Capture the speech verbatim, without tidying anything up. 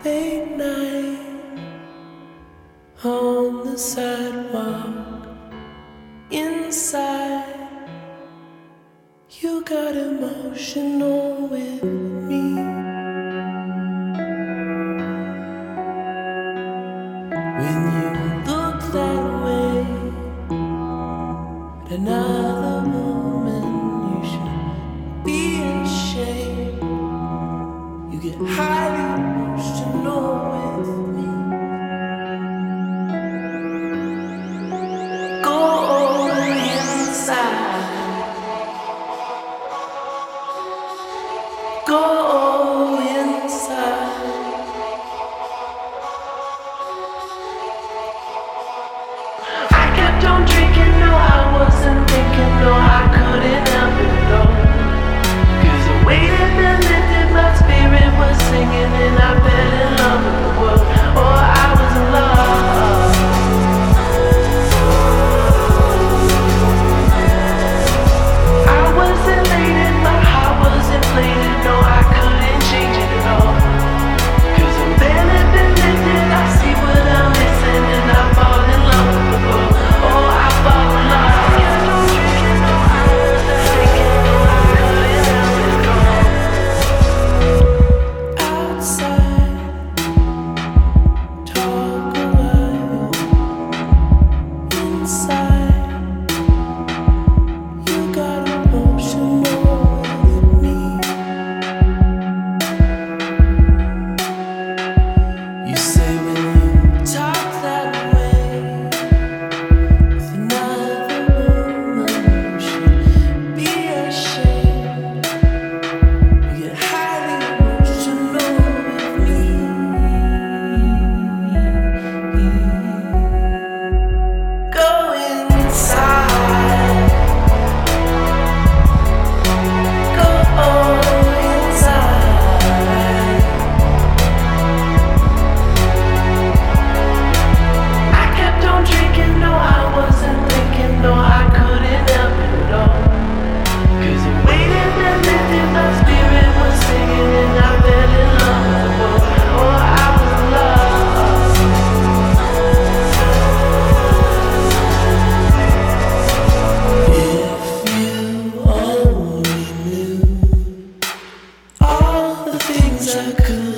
Late night on the sidewalk, inside, you got emotional with me. When you look that way at another woman, you should be ashamed. You get highly emotional with me. Go inside. Go inside. I kept on drinking, no, I wasn't thinking, no, I couldn't help it, no. 'Cause the way that the lifted my spirit was singing, and I fell in love with the world. Oh, I was in love. I was elated, my heart was inflated. No, I couldn't change it at all. 'Cause I'm barely been lifted, I see what I'm missing, and I fall in love with the world. Oh, I fall in love. I could